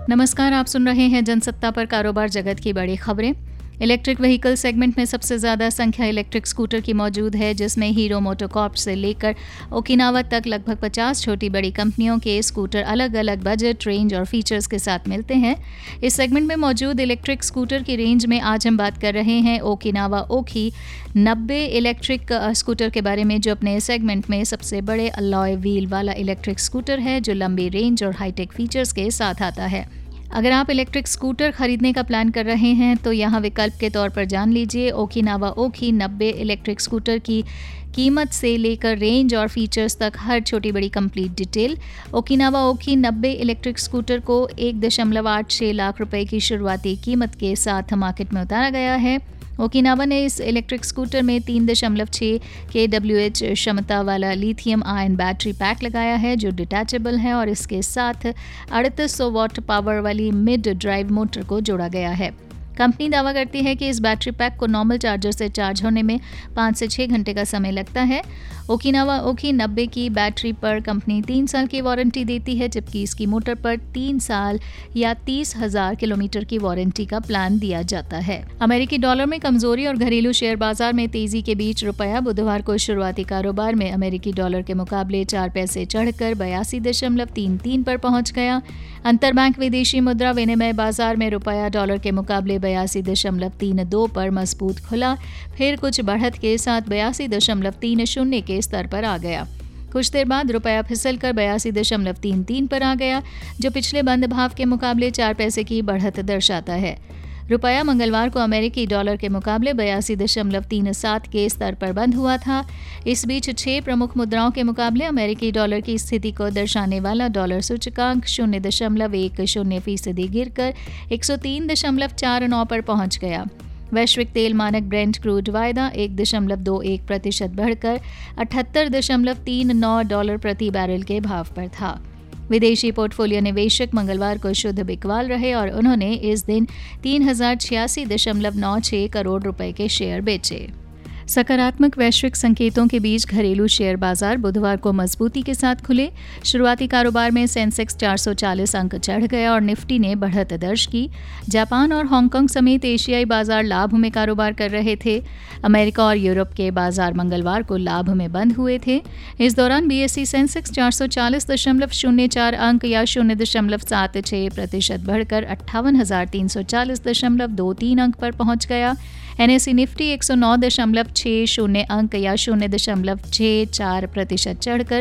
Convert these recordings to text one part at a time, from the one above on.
नमस्कार, आप सुन रहे हैं जनसत्ता पर कारोबार जगत की बड़ी खबरें। इलेक्ट्रिक व्हीकल सेगमेंट में सबसे ज़्यादा संख्या इलेक्ट्रिक स्कूटर की मौजूद है, जिसमें हीरो मोटोकॉर्प से लेकर ओकिनावा तक लगभग 50 छोटी बड़ी कंपनियों के स्कूटर अलग अलग बजट, रेंज और फीचर्स के साथ मिलते हैं। इस सेगमेंट में मौजूद इलेक्ट्रिक स्कूटर की रेंज में आज हम बात कर रहे हैं ओकिनावा ओखी 90 इलेक्ट्रिक स्कूटर के बारे में, जो अपने सेगमेंट में सबसे बड़े अलॉय व्हील वाला इलेक्ट्रिक स्कूटर है, जो लंबी रेंज और हाईटेक फीचर्स के साथ आता है। अगर आप इलेक्ट्रिक स्कूटर खरीदने का प्लान कर रहे हैं तो यहाँ विकल्प के तौर पर जान लीजिए ओकिनावा ओखी 90 इलेक्ट्रिक स्कूटर की कीमत से लेकर रेंज और फीचर्स तक हर छोटी बड़ी कंप्लीट डिटेल। ओकिनावा ओखी 90 इलेक्ट्रिक स्कूटर को 1.86 लाख रुपए की शुरुआती कीमत के साथ मार्केट में उतारा गया है। ओकिनावा ने इस इलेक्ट्रिक स्कूटर में 3.6 kWh क्षमता वाला लिथियम आयन बैटरी पैक लगाया है, जो डिटैचेबल है, और इसके साथ 3800 वाट पावर वाली मिड ड्राइव मोटर को जोड़ा गया है। कंपनी दावा करती है कि इस बैटरी पैक को नॉर्मल चार्जर से चार्ज होने में 5 से 6 घंटे का समय लगता है। ओकिनावा ओखी 90 की बैटरी पर कंपनी 3 साल की वारंटी देती है, जबकि इसकी मोटर पर 3 साल या 30,000 किलोमीटर की वारंटी का प्लान दिया जाता है। अमेरिकी डॉलर में कमजोरी और घरेलू शेयर बाजार में तेजी के बीच रुपया बुधवार को शुरुआती कारोबार में अमेरिकी डॉलर के मुकाबले 4 पैसे चढ़कर 82.33 पर पहुंच गया। अंतरबैंक विदेशी मुद्रा विनिमय बाजार में रुपया डॉलर के मुकाबले 82.32 पर मजबूत खुला, फिर कुछ बढ़त के साथ 82.30 के स्तर पर आ गया। कुछ देर बाद रुपया फिसलकर 82.33 पर आ गया, जो पिछले बंद भाव के मुकाबले 4 पैसे की बढ़त दर्शाता है। रुपया मंगलवार को अमेरिकी डॉलर के मुकाबले 82.37 के स्तर पर बंद हुआ था। इस बीच 6 प्रमुख मुद्राओं के मुकाबले अमेरिकी डॉलर की स्थिति को दर्शाने वाला डॉलर सूचकांक 0.10% गिरकर 103.49 पर पहुंच गया। वैश्विक तेल मानक ब्रेंट क्रूड वायदा 1.21% बढ़कर $78.39 प्रति बैरल के भाव पर था। विदेशी पोर्टफोलियो निवेशक मंगलवार को शुद्ध बिकवाल रहे और उन्होंने इस दिन 3086.96 करोड़ रुपए के शेयर बेचे। सकारात्मक वैश्विक संकेतों के बीच घरेलू शेयर बाजार बुधवार को मजबूती के साथ खुले। शुरुआती कारोबार में सेंसेक्स 440 अंक चढ़ गया और निफ्टी ने बढ़त दर्ज की। जापान और हांगकांग समेत एशियाई बाजार लाभ में कारोबार कर रहे थे। अमेरिका और यूरोप के बाजार मंगलवार को लाभ में बंद हुए थे। इस दौरान बीएसई सेंसेक्स 440.04 अंक या 0.76% बढ़कर 58,340.23 अंक पर पहुंच गया। एनएसई निफ्टी 109.60 अंक या 0.64% चढ़कर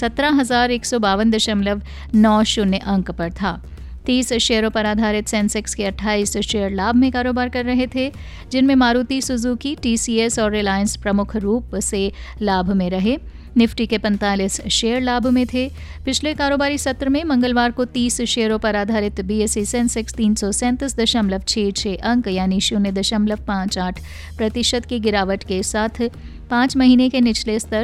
17,152.90 अंक पर था। 30 शेयरों पर आधारित सेंसेक्स के 28 शेयर लाभ में कारोबार कर रहे थे, जिनमें मारुति सुजुकी, टीसीएस और रिलायंस प्रमुख रूप से लाभ में रहे। निफ्टी के 45 शेयर लाभ में थे। पिछले कारोबारी सत्र में मंगलवार को 30 शेयरों पर आधारित बीएसई सेंसेक्स 337.66 अंक यानी 0.58% की गिरावट के साथ 5 महीने के निचले स्तर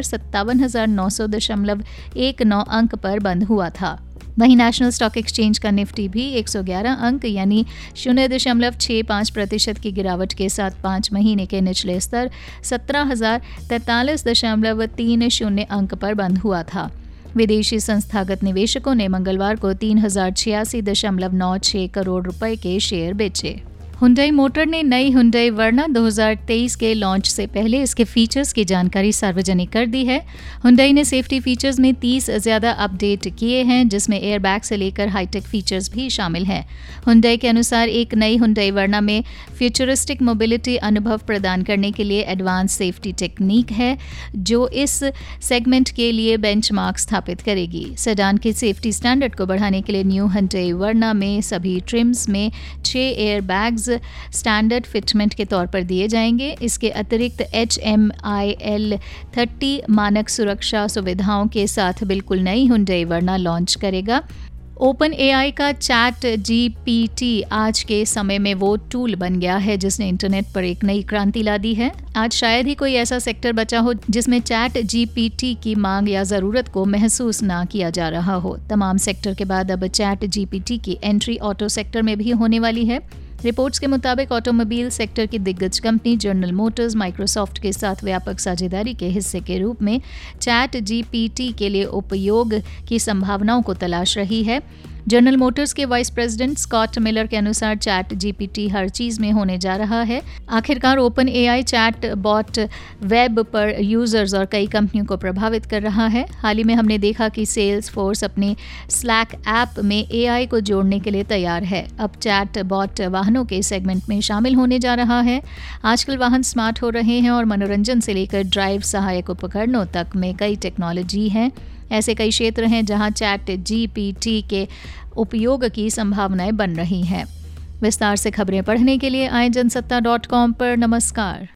57,900.19 अंक पर बंद हुआ था। वहीं नेशनल स्टॉक एक्सचेंज का निफ्टी भी 111 अंक यानी 0.65% की गिरावट के साथ 5 महीने के निचले स्तर 17,043.30 अंक पर बंद हुआ था। विदेशी संस्थागत निवेशकों ने मंगलवार को 3,086.96 करोड़ रुपए के शेयर बेचे। हुंडई मोटर ने नई हुंडई वर्ना 2023 के लॉन्च से पहले इसके फीचर्स की जानकारी सार्वजनिक कर दी है। हुंडई ने सेफ्टी फीचर्स में 30 ज़्यादा अपडेट किए हैं, जिसमें एयरबैग से लेकर हाईटेक फीचर्स भी शामिल हैं। हुंडई के अनुसार एक नई हुंडई वर्ना में फ्यूचरिस्टिक मोबिलिटी अनुभव प्रदान करने के लिए एडवांस सेफ्टी टेक्निक है, जो इस सेगमेंट के लिए बेंचमार्क स्थापित करेगी। सेडान के सेफ्टी स्टैंडर्ड को बढ़ाने के लिए न्यू हुंडई वर्ना में सभी ट्रिम्स में 6 एयरबैग्स स्टैंडर्ड फिटमेंट के तौर पर दिए जाएंगे। इसके अतिरिक्त HMIL 30 मानक सुरक्षा सुविधाओं के साथ बिल्कुल नई हुंडई वर्ना लॉन्च करेगा। ओपन एआई का चैट GPT आज के समय में वो टूल बन गया है जिसने इंटरनेट पर एक नई क्रांति ला दी है। आज शायद ही कोई ऐसा सेक्टर बचा हो जिसमें चैट GPT की मांग या ज़रूरत को महसूस ना किया जा रहा हो। तमाम सेक्टर के बाद अब चैट GPT की एंट्री ऑटो सेक्टर में भी होने वाली है। रिपोर्ट्स के मुताबिक ऑटोमोबाइल सेक्टर की दिग्गज कंपनी जनरल मोटर्स माइक्रोसॉफ्ट के साथ व्यापक साझेदारी के हिस्से के रूप में चैट GPT के लिए उपयोग की संभावनाओं को तलाश रही है। जनरल मोटर्स के वाइस प्रेसिडेंट स्कॉट मिलर के अनुसार चैट जीपीटी हर चीज़ में होने जा रहा है। आखिरकार open AI chat bot web पर यूजर्स और कई कंपनियों को प्रभावित कर रहा है। हाल ही में हमने देखा कि सेल्स फोर्स अपने स्लैक ऐप में एआई को जोड़ने के लिए तैयार है। अब चैट बॉट वाहनों के सेगमेंट में शामिल होने जा रहा है। आजकल वाहन स्मार्ट हो रहे हैं और मनोरंजन से लेकर ड्राइव सहायक उपकरणों तक में कई टेक्नोलॉजी है। ऐसे कई क्षेत्र हैं जहां चैट जीपीटी के उपयोग की संभावनाएं बन रही हैं। विस्तार से खबरें पढ़ने के लिए आए जनसत्ता.com पर। नमस्कार।